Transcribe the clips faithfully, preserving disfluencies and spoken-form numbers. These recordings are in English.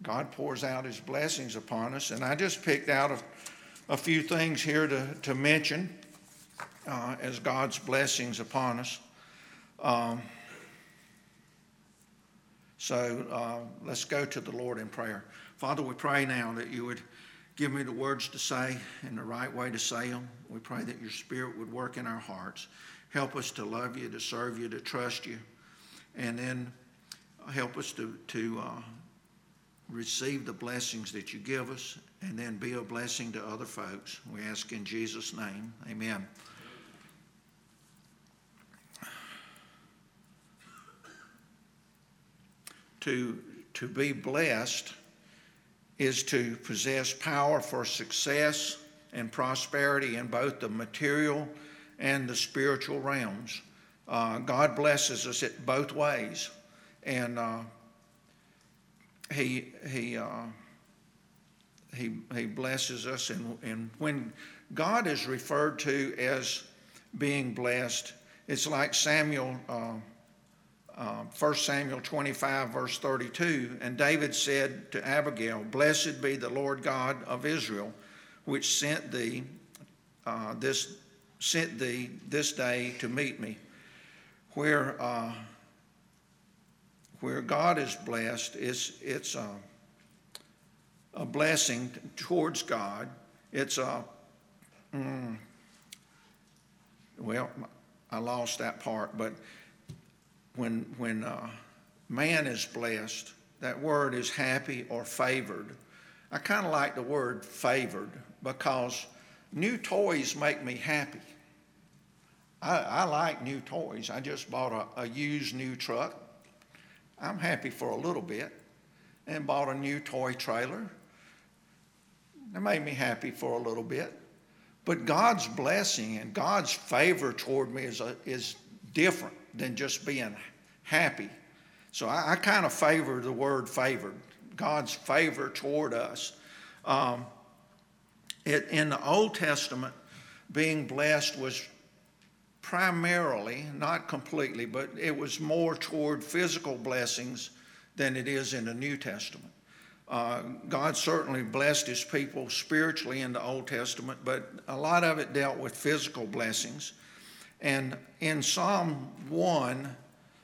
God pours out his blessings upon us. And I just picked out a, a few things here to, to mention uh, as God's blessings upon us. Um, so uh, let's go to the Lord in prayer. Father, we pray now that you would give me the words to say and the right way to say them. We pray that your Spirit would work in our hearts. Help us to love you, to serve you, to trust you. And then help us to, to uh, receive the blessings that you give us and then be a blessing to other folks. We ask in Jesus' name. Amen. To, to be blessed is to possess power for success and prosperity in both the material and the spiritual realms. Uh, God blesses us in both ways, and uh, He He uh, He He blesses us. And, and when God is referred to as being blessed, it's like Samuel. Uh, Uh, First Samuel twenty-five, verse thirty-two, and David said to Abigail, "Blessed be the Lord God of Israel, which sent thee uh, this sent thee this day to meet me." Where uh, where God is blessed, it's it's a, a blessing towards God. It's a mm, well, I lost that part, but. When when uh, man is blessed, that word is happy or favored. I kind of like the word favored because new toys make me happy. I, I like new toys. I just bought a, a used new truck. I'm happy for a little bit, and bought a new toy trailer. That made me happy for a little bit. But God's blessing and God's favor toward me is a, is different than just being happy. So I, I kind of favor the word favored, God's favor toward us. Um, it, in the Old Testament, being blessed was primarily, not completely, but it was more toward physical blessings than it is in the New Testament. Uh, God certainly blessed his people spiritually in the Old Testament, but a lot of it dealt with physical blessings. And in Psalm one,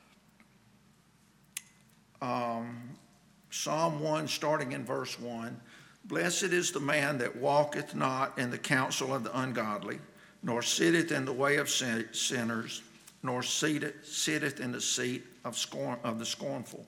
um, Psalm one, starting in verse one, "Blessed is the man that walketh not in the counsel of the ungodly, nor sitteth in the way of sinners, nor seateth, sitteth in the seat of scorn of the scornful."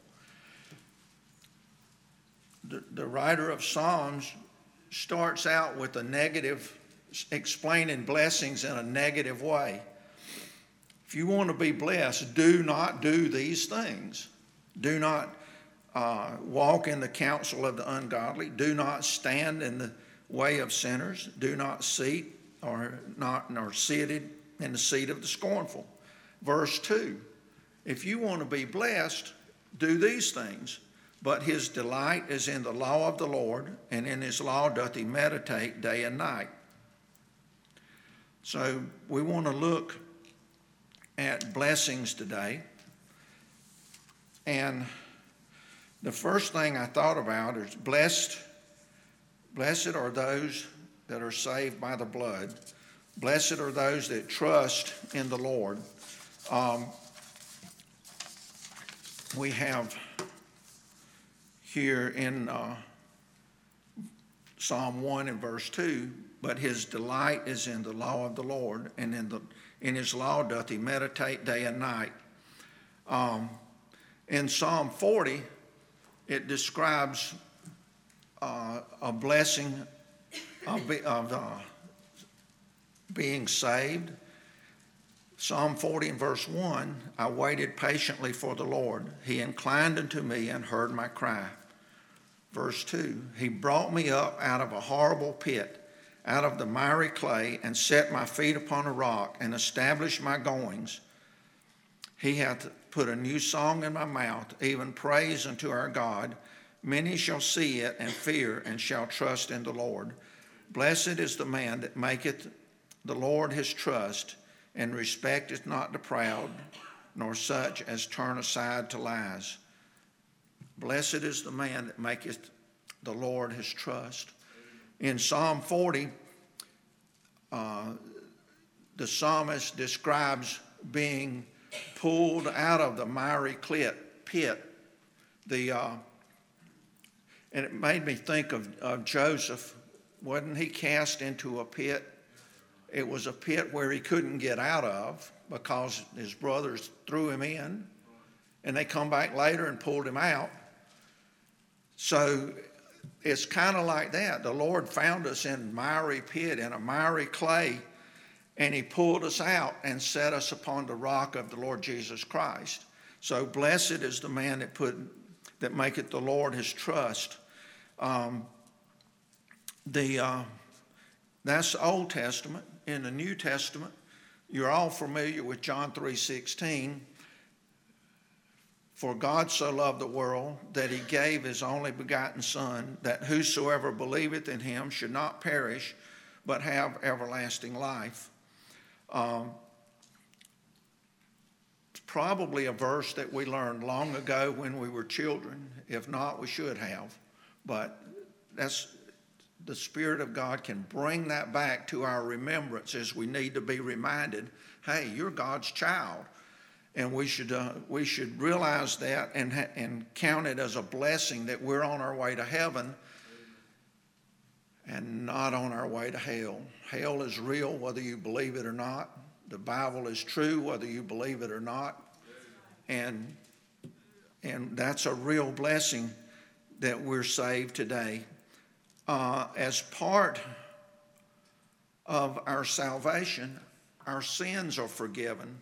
The, the writer of Psalms starts out with a negative, explaining blessings in a negative way. If you want to be blessed, do not do these things. Do not uh, walk in the counsel of the ungodly. Do not stand in the way of sinners. Do not seat or not nor seated in the seat of the scornful. Verse two, if you want to be blessed, do these things. But his delight is in the law of the Lord, and in his law doth he meditate day and night. So we want to look at blessings today. And the first thing I thought about is blessed, blessed are those that are saved by the blood. Blessed are those that trust in the Lord. Um, we have here in uh, Psalm one and verse two, but his delight is in the law of the Lord, and in the in his law doth he meditate day and night. Um, in Psalm forty, it describes uh, a blessing of, of uh, being saved. Psalm forty and verse one, "I waited patiently for the Lord. He inclined unto me and heard my cry." Verse two, "He brought me up out of a horrible pit, out of the miry clay, and set my feet upon a rock, and established my goings. He hath put a new song in my mouth, even praise unto our God. Many shall see it and fear, and shall trust in the Lord. Blessed is the man that maketh the Lord his trust, and respecteth not the proud, nor such as turn aside to lies." Blessed is the man that maketh the Lord his trust. In Psalm forty, uh, the psalmist describes being pulled out of the miry pit. The, uh, and it made me think of, of Joseph. Wasn't he cast into a pit? It was a pit where he couldn't get out of because his brothers threw him in, and they come back later and pulled him out. So it's kind of like that. The Lord found us in a miry pit, in a miry clay, and he pulled us out and set us upon the rock of the Lord Jesus Christ. So blessed is the man that put that maketh the Lord his trust. Um, the uh, that's the Old Testament. In the New Testament, you're all familiar with John three sixteen. For God so loved the world that he gave his only begotten Son, that whosoever believeth in him should not perish, but have everlasting life. Um, it's probably a verse that we learned long ago when we were children. If not, we should have. But that's the Spirit of God can bring that back to our remembrance as we need to be reminded, hey, you're God's child. And we should uh, we should realize that and ha- and count it as a blessing that we're on our way to heaven and not on our way to hell. Hell is real whether you believe it or not. The Bible is true whether you believe it or not. And and that's a real blessing that we're saved today. Uh, as part of our salvation, our sins are forgiven.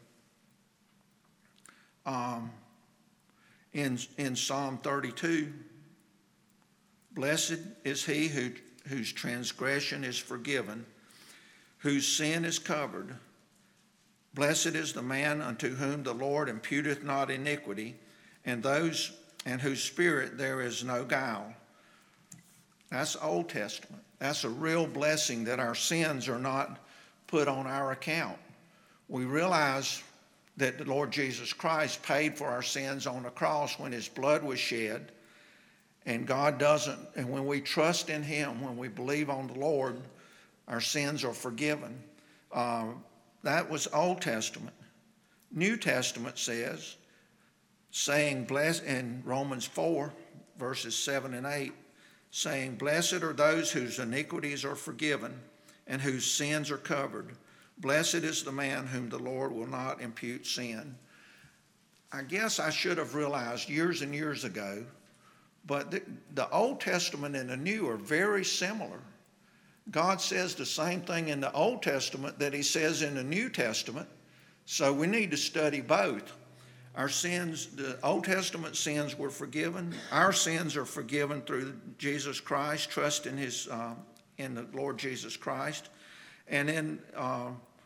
Um, in, in Psalm thirty-two, blessed is he who, whose transgression is forgiven, whose sin is covered. Blessed is the man unto whom the Lord imputeth not iniquity, and those and whose spirit there is no guile. That's Old Testament. That's a real blessing that our sins are not put on our account. We realize that the Lord Jesus Christ paid for our sins on the cross when his blood was shed. And God doesn't, and when we trust in him, when we believe on the Lord, our sins are forgiven. Uh, that was Old Testament. New Testament says, saying, bless, in Romans four, verses seven and eight, saying, blessed are those whose iniquities are forgiven and whose sins are covered. Blessed is the man whom the Lord will not impute sin. I guess I should have realized years and years ago, but the, the Old Testament and the New are very similar. God says the same thing in the Old Testament that he says in the New Testament, so we need to study both. Our sins, the Old Testament sins were forgiven. Our sins are forgiven through Jesus Christ, trust in his, uh, in the Lord Jesus Christ. And in uh,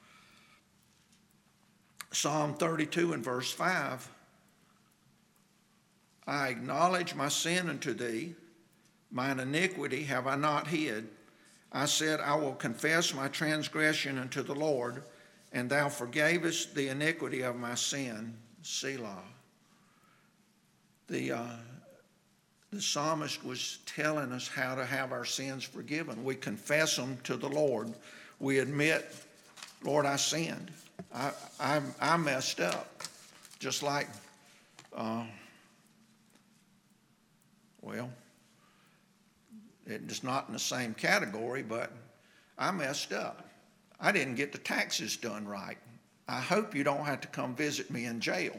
Psalm thirty-two and verse five, I acknowledge my sin unto thee, mine iniquity have I not hid. I said, I will confess my transgression unto the Lord, and thou forgavest the iniquity of my sin. Selah. The, uh, the psalmist was telling us how to have our sins forgiven. We confess them to the Lord. We admit, Lord, I sinned. I, I, I messed up. Just like, uh, well, it's not in the same category, but I messed up. I didn't get the taxes done right. I hope you don't have to come visit me in jail.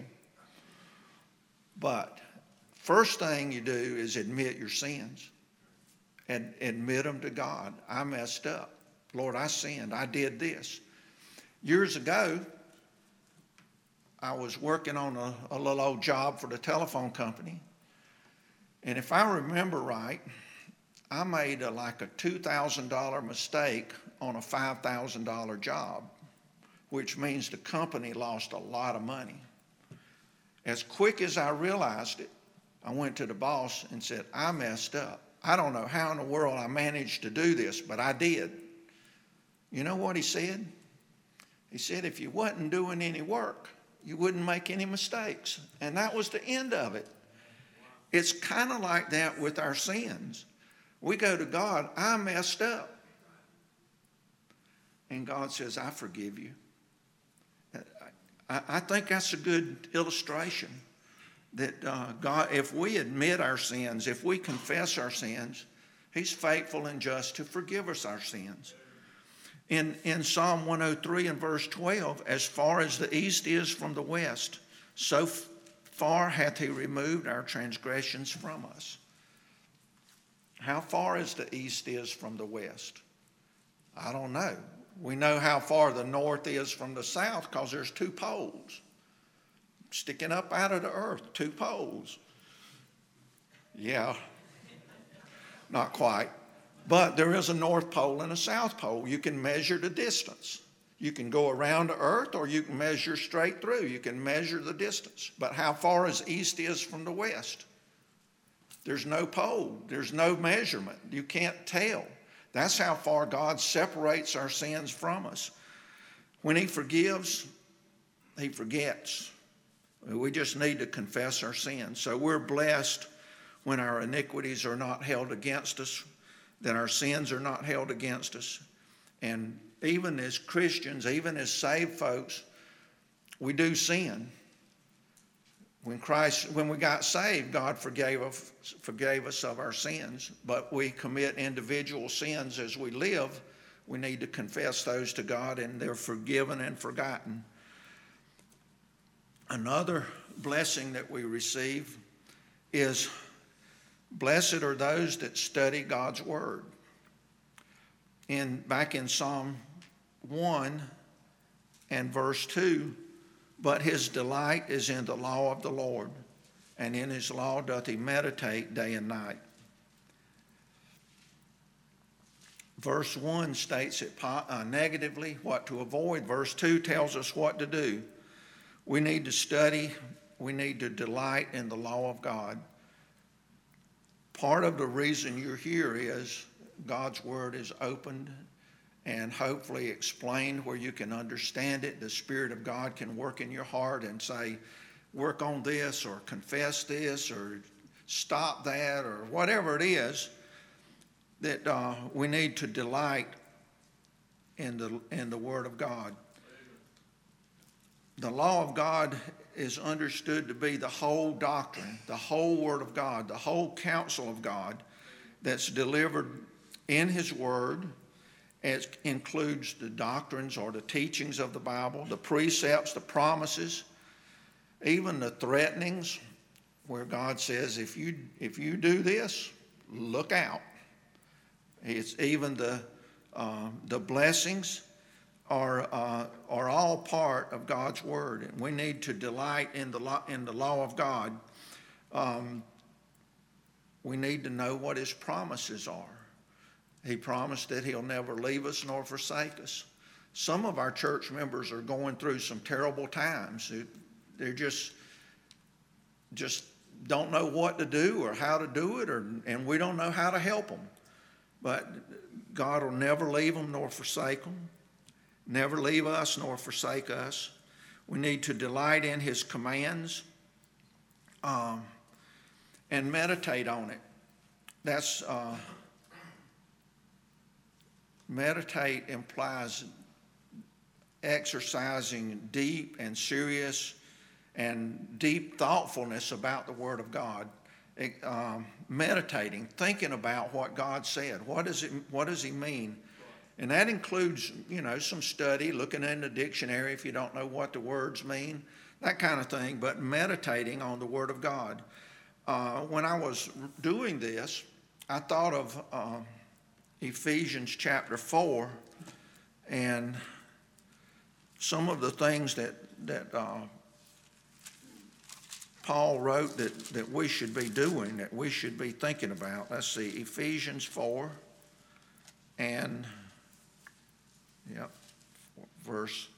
But first thing you do is admit your sins and admit them to God. I messed up. Lord, I sinned. I did this. Years ago, I was working on a, a little old job for the telephone company. And if I remember right, I made a, like a two thousand dollars mistake on a five thousand dollars job, which means the company lost a lot of money. As quick as I realized it, I went to the boss and said, I messed up. I don't know how in the world I managed to do this, but I did. You know what he said? He said, if you wasn't doing any work, you wouldn't make any mistakes. And that was the end of it. It's kind of like that with our sins. We go to God, I messed up. And God says, I forgive you. I, I think that's a good illustration that uh, God, if we admit our sins, if we confess our sins, He's faithful and just to forgive us our sins. In, in Psalm one oh three and verse twelve, as far as the east is from the west, so far hath He removed our transgressions from us. How far is the east is from the west? I don't know. We know how far the north is from the south because there's two poles sticking up out of the earth, two poles. Yeah, not quite. But there is a north pole and a south pole. You can measure the distance. You can go around the earth or you can measure straight through. You can measure the distance. But how far as east is from the west? There's no pole. There's no measurement. You can't tell. That's how far God separates our sins from us. When He forgives, He forgets. We just need to confess our sins. So we're blessed when our iniquities are not held against us, that our sins are not held against us. And even as Christians, even as saved folks, we do sin. When Christ, when we got saved, God forgave us, forgave us of our sins, but we commit individual sins as we live. We need to confess those to God, and they're forgiven and forgotten. Another blessing that we receive is, blessed are those that study God's word. In, back in Psalm one and verse two, but his delight is in the law of the Lord, and in his law doth he meditate day and night. Verse one states it uh, negatively, what to avoid. Verse two tells us what to do. We need to study. We need to delight in the law of God. Part of the reason you're here is God's word is opened and hopefully explained where you can understand it. The Spirit of God can work in your heart and say, work on this or confess this or stop that or whatever it is, that uh, we need to delight in the, in the Word of God. The law of God is understood to be the whole doctrine, the whole Word of God, the whole counsel of God that's delivered in His Word. It includes the doctrines or the teachings of the Bible, the precepts, the promises, even the threatenings where God says, if you, if you do this, look out. It's even the, uh, the blessings are, uh, are all part of God's Word. And we need to delight in the law, in the law of God. Um, we need to know what His promises are. He promised that He'll never leave us nor forsake us. Some of our church members are going through some terrible times. They're just, just don't know what to do or how to do it, or, and we don't know how to help them. But God will never leave them nor forsake them. Never leave us nor forsake us. We need to delight in His commands um, and meditate on it. That's uh, meditate implies exercising deep and serious and deep thoughtfulness about the Word of God. It, um, meditating, thinking about what God said. What does it? What does He mean? And that includes, you know, some study, looking in the dictionary if you don't know what the words mean, that kind of thing, but meditating on the Word of God. Uh, when I was doing this, I thought of uh, Ephesians chapter four and some of the things that, that uh, Paul wrote that, that we should be doing, that we should be thinking about. Let's see, Ephesians four and... Yep, verse.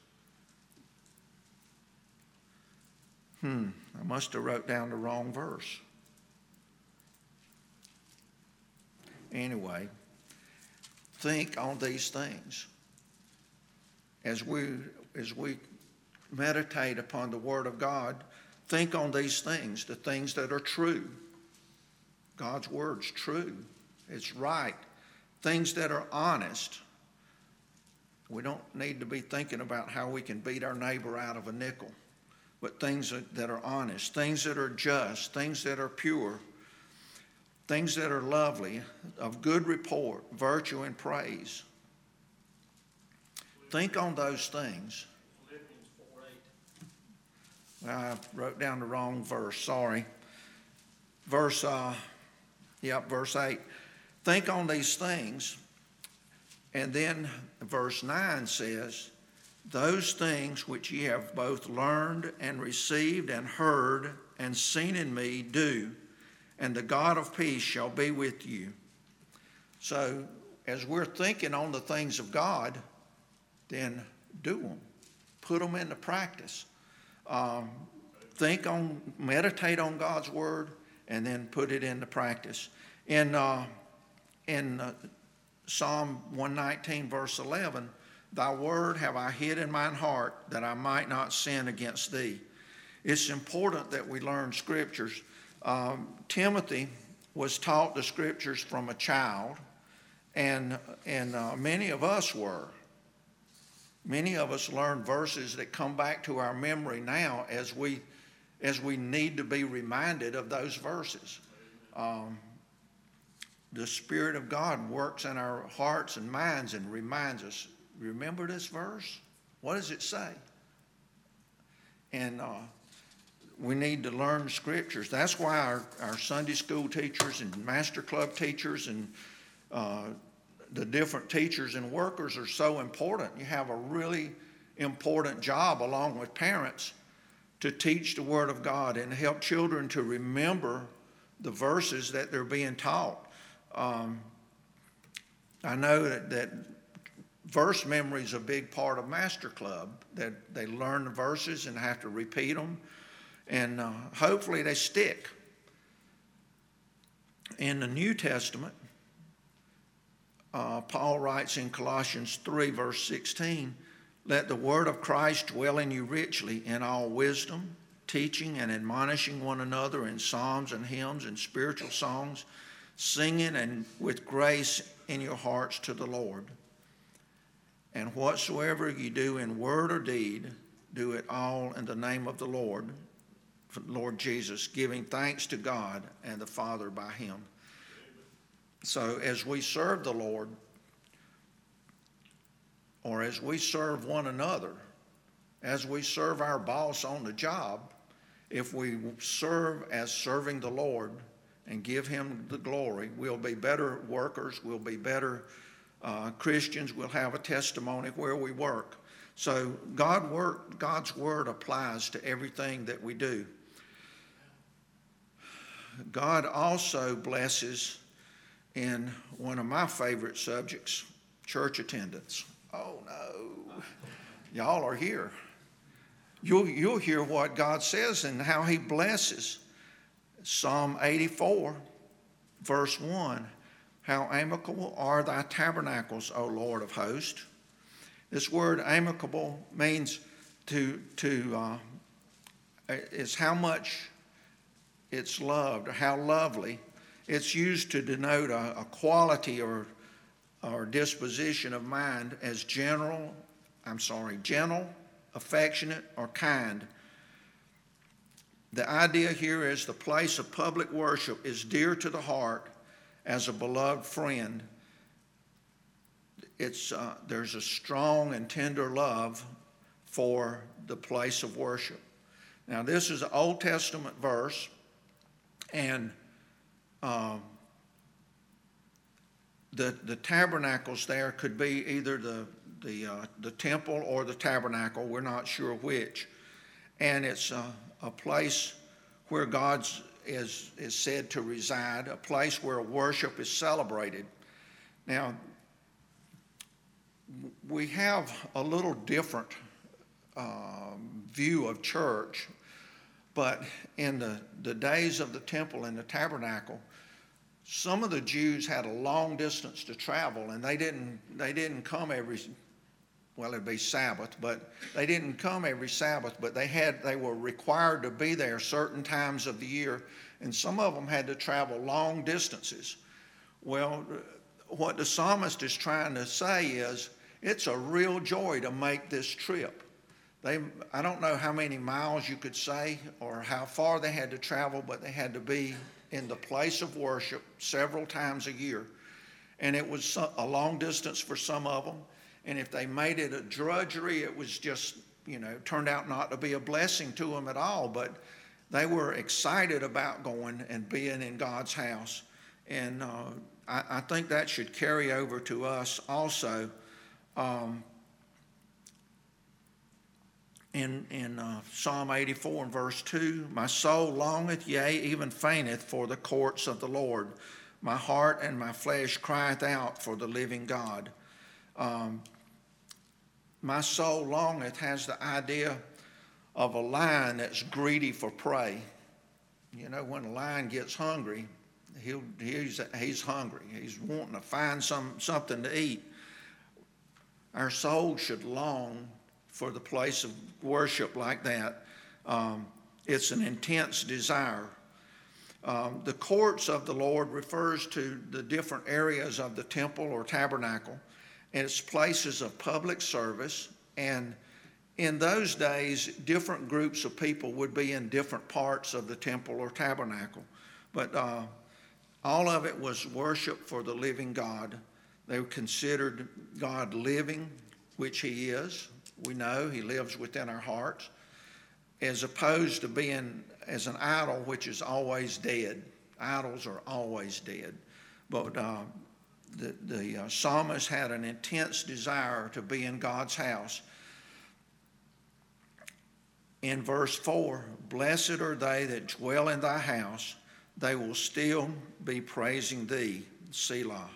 Hmm, I must have wrote down the wrong verse. Anyway, think on these things. As we, as we meditate upon the Word of God, think on these things, the things that are true. God's Word's true. it's right, things that are honest. We don't need to be thinking about how we can beat our neighbor out of a nickel, but things that, that are honest, things that are just, things that are pure, things that are lovely, of good report, virtue and praise. Think on those things. Well, I wrote down the wrong verse, sorry. Verse, uh, yeah, verse eight. Think on these things. And then verse nine says, those things which ye have both learned and received and heard and seen in me do, and the God of peace shall be with you. So as we're thinking on the things of God, then do them. Put them into practice. Um, think on, meditate on God's word, and then put it into practice. In uh, in uh, Psalm one nineteen, verse eleven, thy word have I hid in mine heart, that I might not sin against thee. It's important that we learn scriptures. Um, Timothy was taught the scriptures from a child, and and uh, many of us were. Many of us learn verses that come back to our memory now as we as we need to be reminded of those verses. Um, the Spirit of God works in our hearts and minds and reminds us, remember this verse? What does it say? And uh, we need to learn scriptures. That's why our, our Sunday school teachers and Master Club teachers and uh, the different teachers and workers are so important. You have a really important job along with parents to teach the Word of God and help children to remember the verses that they're being taught. Um, I know that, that verse memory is a big part of Master Club, that they learn the verses and have to repeat them, and uh, hopefully they stick. In the New Testament, Uh, Paul writes in Colossians three, verse sixteen, let the word of Christ dwell in you richly in all wisdom, teaching and admonishing one another in psalms and hymns and spiritual songs, singing and with grace in your hearts to the Lord. And whatsoever you do in word or deed, do it all in the name of the Lord, Lord Jesus, giving thanks to God and the Father by him. So as we serve the Lord, or as we serve one another, as we serve our boss on the job, if we serve as serving the Lord and give him the glory, we'll be better workers, we'll be better uh, Christians, we'll have a testimony where we work. So God work, God's word applies to everything that we do. God also blesses in one of my favorite subjects, church attendance. Oh no, y'all are here. You'll, you'll hear what God says and how he blesses. Psalm eighty-four, verse one, how amicable are thy tabernacles, O Lord of hosts. This word amicable means to, to uh, is how much it's loved, or how lovely. It's used to denote a, a quality or, or disposition of mind as general, I'm sorry, gentle, affectionate, or kind. The idea here is the place of public worship is dear to the heart as a beloved friend. It's, uh, there's a strong and tender love for the place of worship. Now, this is an Old Testament verse, and Um, the the tabernacles there could be either the the uh, the temple or the tabernacle. We're not sure which, and it's uh, a place where God's is is said to reside, a place where worship is celebrated. Now, we have a little different um, view of church, but in the the days of the temple and the tabernacle, some of the Jews had a long distance to travel, and they didn't they didn't come every well it'd be Sabbath, but they didn't come every Sabbath, but they had they were required to be there certain times of the year, and some of them had to travel long distances. Well, what the psalmist is trying to say is it's a real joy to make this trip. They, I don't know how many miles you could say or how far they had to travel, but they had to be in the place of worship several times a year. And it was a long distance for some of them. And if they made it a drudgery, it was just, you know, turned out not to be a blessing to them at all. But they were excited about going and being in God's house. And uh, I, I think that should carry over to us also. Um, in in uh, Psalm eighty-four and verse two, my soul longeth, yea, even fainteth for the courts of the Lord. My heart and my flesh crieth out for the living God. Um, my soul longeth has the idea of a lion that's greedy for prey. You know, when a lion gets hungry, he'll, he's, he's hungry. He's wanting to find some, something to eat. Our soul should long for the place of worship like that. Um, it's an intense desire. Um, the courts of the Lord refers to the different areas of the temple or tabernacle, and it's places of public service. And in those days, different groups of people would be in different parts of the temple or tabernacle. But uh, all of it was worship for the living God. They considered God living, which he is. We know he lives within our hearts, as opposed to being as an idol, which is always dead. Idols are always dead. But uh, the, the uh, psalmist had an intense desire to be in God's house. In verse four, blessed are they that dwell in thy house. They will still be praising thee, Selah.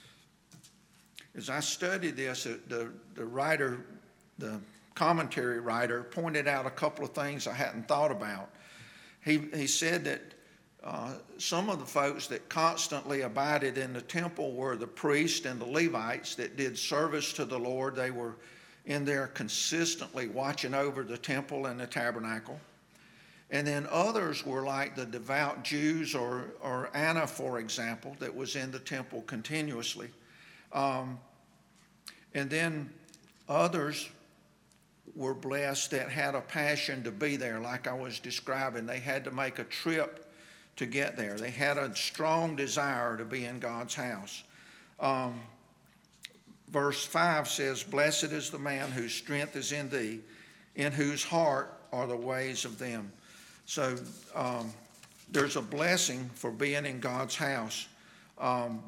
As I studied this, the, the writer, the commentary writer, pointed out a couple of things I hadn't thought about. He, he said that uh, some of the folks that constantly abided in the temple were the priests and the Levites that did service to the Lord. They were in there consistently watching over the temple and the tabernacle. And then others were like the devout Jews, or, or Anna, for example, that was in the temple continuously. Um, and then others were blessed that had a passion to be there, like I was describing. They had to make a trip to get there. They had a strong desire to be in God's house. Um, verse five says, blessed is the man whose strength is in thee, in whose heart are the ways of them. So um, there's a blessing for being in God's house. Um,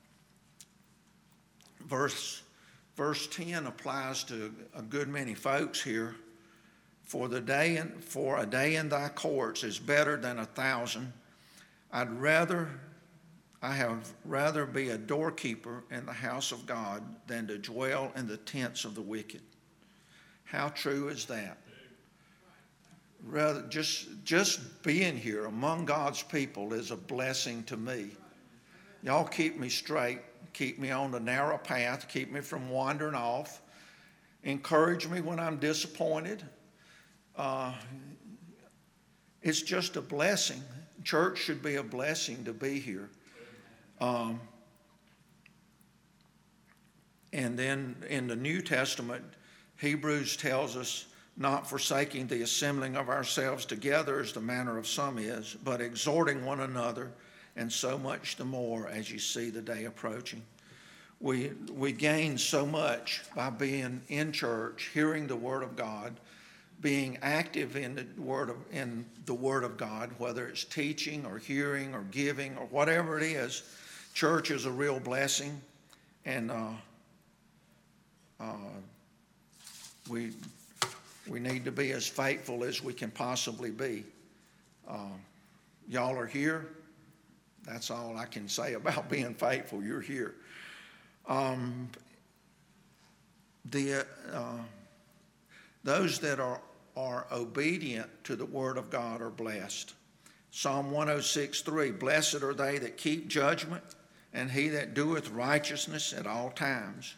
verse Verse ten applies to a good many folks here. For the day in, for a day in thy courts is better than a thousand. I'd rather, I have rather be a doorkeeper in the house of God than to dwell in the tents of the wicked. How true is that? Rather, just just being here among God's people is a blessing to me. Y'all keep me straight. Keep me on the narrow path. Keep me from wandering off. Encourage me when I'm disappointed. Uh, it's just a blessing. Church should be a blessing to be here. Um, and then in the New Testament, Hebrews tells us, not forsaking the assembling of ourselves together as the manner of some is, but exhorting one another, and so much the more as you see the day approaching. We we gain so much by being in church, hearing the Word of God, being active in the Word of in the Word of God, whether it's teaching or hearing or giving or whatever it is. Church is a real blessing, and uh, uh, we we need to be as faithful as we can possibly be. Uh, y'all are here. That's all I can say about being faithful. You're here. Um, the uh, those that are are obedient to the word of God are blessed. Psalm one oh six, three, blessed are they that keep judgment, and he that doeth righteousness at all times.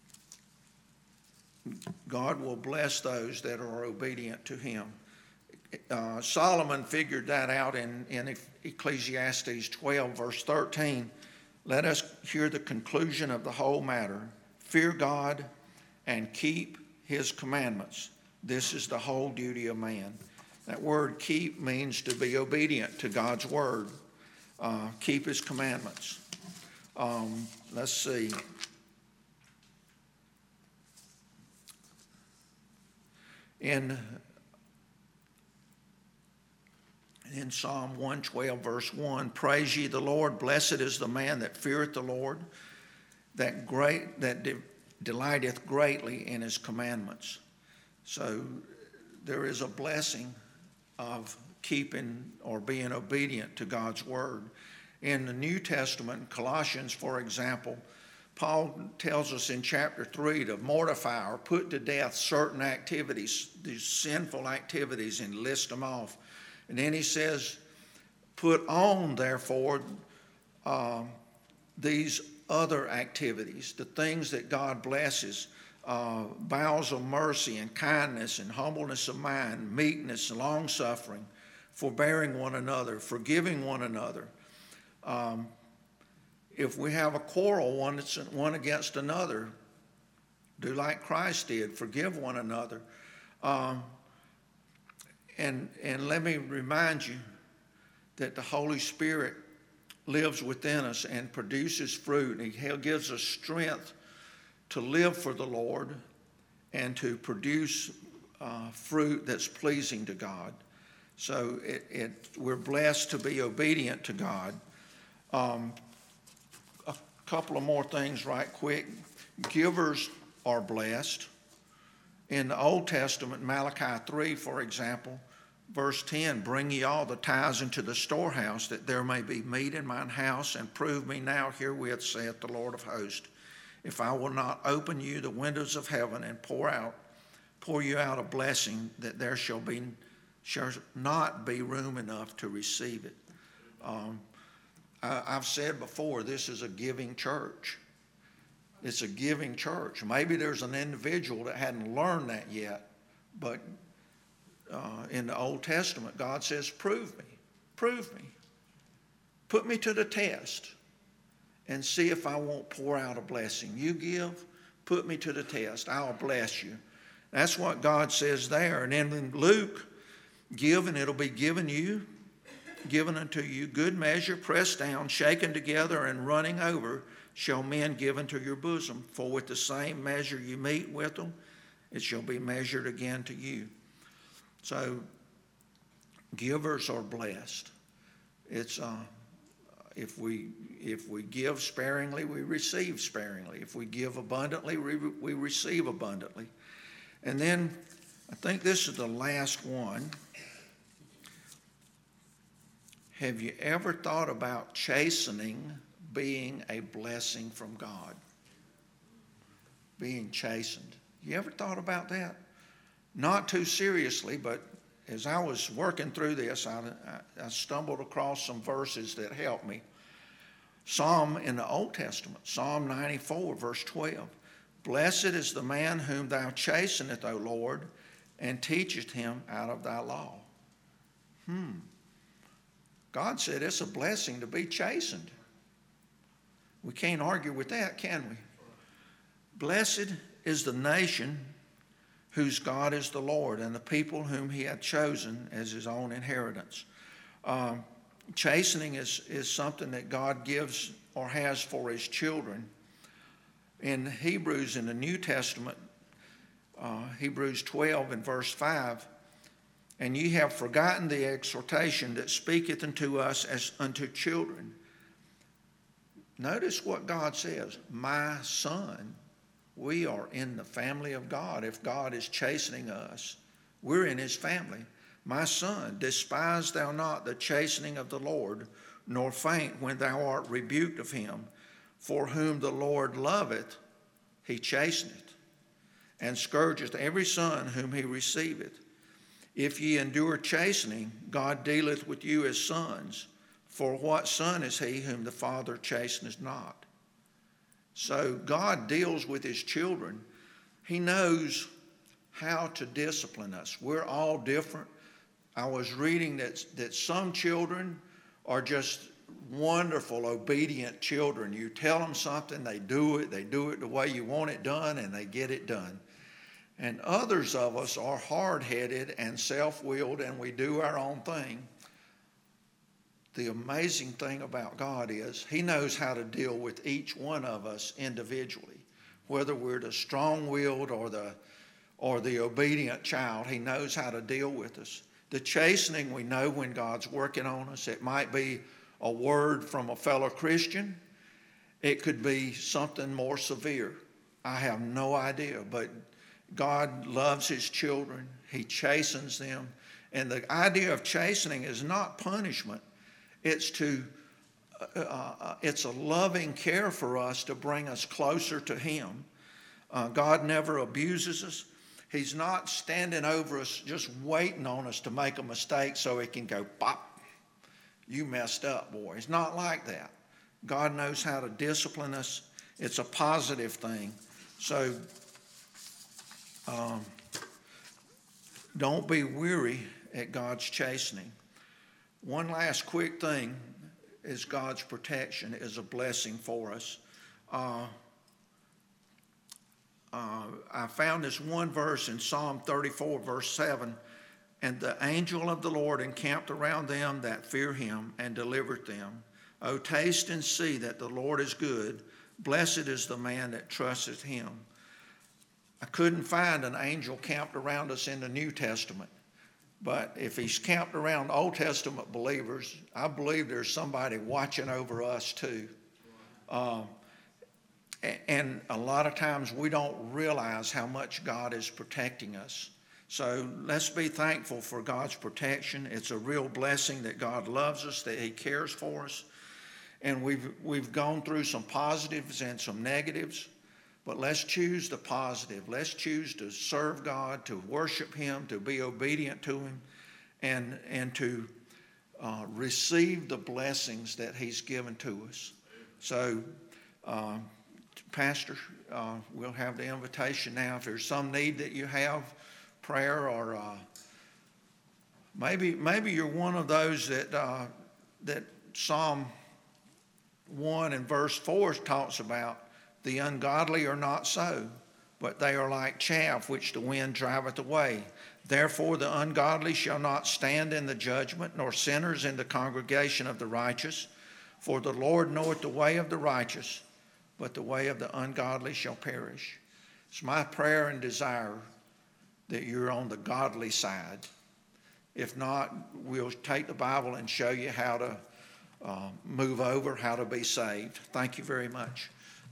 God will bless those that are obedient to him. uh, Solomon figured that out in, in Ecclesiastes twelve, verse thirteen. Let us hear the conclusion of the whole matter. Fear God and keep his commandments. This is the whole duty of man. That word keep means to be obedient to God's word. Uh, keep his commandments. Um, let's see. In, in Psalm one twelve, verse one, praise ye the Lord, blessed is the man that feareth the Lord, that great that de- delighteth greatly in his commandments. So there is a blessing of keeping or being obedient to God's word. In the New Testament, Colossians, for example, Paul tells us in chapter three to mortify or put to death certain activities, these sinful activities, and list them off. And then he says, put on, therefore, uh, these other activities, the things that God blesses, uh, bowels of mercy and kindness and humbleness of mind, meekness, long-suffering, forbearing one another, forgiving one another. Um, if we have a quarrel one, one against another, do like Christ did, forgive one another. Um, and, and let me remind you that the Holy Spirit lives within us and produces fruit. And he gives us strength to live for the Lord and to produce uh, fruit that's pleasing to God. So it, it, we're blessed to be obedient to God. Um, a couple of more things right quick. Givers are blessed. In the Old Testament, Malachi three, for example, verse ten, bring ye all the tithes into the storehouse, that there may be meat in mine house, and prove me now herewith, saith the Lord of hosts, if I will not open you the windows of heaven and pour out, pour you out a blessing, that there shall be shall not be room enough to receive it. Um, I, I've said before, this is a giving church. It's a giving church. Maybe there's an individual that hadn't learned that yet, but uh, in the Old Testament, God says, prove me, prove me. Put me to the test and see if I won't pour out a blessing. You give, put me to the test. I'll bless you. That's what God says there. And then in Luke, give and it'll be given you, given unto you, good measure, pressed down, shaken together, and running over, shall men give into your bosom. For with the same measure you meet with them, it shall be measured again to you. So givers are blessed. It's uh, if we if we give sparingly, we receive sparingly. If we give abundantly, we, we receive abundantly. And then I think this is the last one. Have you ever thought about chastening being a blessing from God? Being chastened. You ever thought about that? Not too seriously, but as I was working through this, I, I, I stumbled across some verses that helped me. Psalm in the Old Testament, Psalm ninety-four, verse twelve. Blessed is the man whom thou chastenest, O Lord, and teachest him out of thy law. Hmm. God said it's a blessing to be chastened. We can't argue with that, can we? Blessed is the nation whose God is the Lord, and the people whom he hath chosen as his own inheritance. Um, chastening is, is something that God gives or has for his children. In Hebrews, in the New Testament, uh, Hebrews twelve and verse five, and ye have forgotten the exhortation that speaketh unto us as unto children. Notice what God says, my son. We are in the family of God. If God is chastening us, we're in his family. My son, despise thou not the chastening of the Lord, nor faint when thou art rebuked of him. For whom the Lord loveth, he chasteneth, and scourgeth every son whom he receiveth. If ye endure chastening, God dealeth with you as sons. For what son is he whom the Father chasteneth not? So God deals with his children. He knows how to discipline us. We're all different. I was reading that, that some children are just wonderful, obedient children. You tell them something, they do it. They do it the way you want it done, and they get it done. And others of us are hard-headed and self-willed, and we do our own thing. The amazing thing about God is He knows how to deal with each one of us individually. Whether we're the strong-willed or the, or the obedient child, He knows how to deal with us. The chastening, we know when God's working on us. It might be a word from a fellow Christian. It could be something more severe. I have no idea, but God loves His children. He chastens them. And the idea of chastening is not punishment. It's to, uh, uh, it's a loving care for us to bring us closer to Him. Uh, God never abuses us. He's not standing over us just waiting on us to make a mistake so He can go, pop, you messed up, boy. It's not like that. God knows how to discipline us. It's a positive thing. So um, don't be weary at God's chastening. One last quick thing is God's protection is a blessing for us. Uh, uh, I found this one verse in Psalm thirty-four, verse seven. And the angel of the Lord encamped around them that fear Him and delivered them. O taste and see that the Lord is good. Blessed is the man that trusteth Him. I couldn't find an angel camped around us in the New Testament. But if He's camped around Old Testament believers, I believe there's somebody watching over us too. Um, and a lot of times we don't realize how much God is protecting us. So let's be thankful for God's protection. It's a real blessing that God loves us, that He cares for us. And we've, we've gone through some positives and some negatives. But let's choose the positive. Let's choose to serve God, to worship Him, to be obedient to Him, and, and to uh, receive the blessings that He's given to us. So, uh, Pastor, uh, we'll have the invitation now. If there's some need that you have, prayer, or uh, maybe maybe you're one of those that uh, that Psalm one and verse four talks about. The ungodly are not so, but they are like chaff which the wind driveth away. Therefore the ungodly shall not stand in the judgment, nor sinners in the congregation of the righteous. For the Lord knoweth the way of the righteous, but the way of the ungodly shall perish. It's my prayer and desire that you're on the godly side. If not, we'll take the Bible and show you how to uh, move over, how to be saved. Thank you very much.